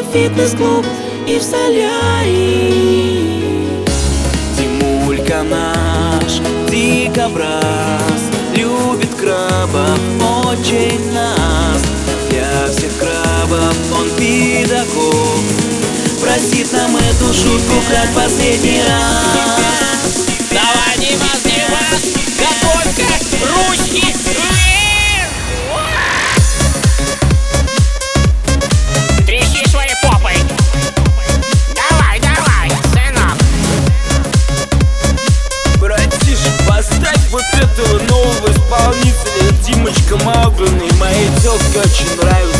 фитнес-клуб и в солярий. Димулька наш дикобраз любит крабов очень нас. Для всех крабов он педагог, простит нам эту шутку как последний раз. Давай, Димас, Димас, готовься, ручки вверх! Тряси своей попой. Давай, давай, сынок. Братиш, поставь вот этого нового исполнителя. Димочка Маугли, моей тёлке очень нравится.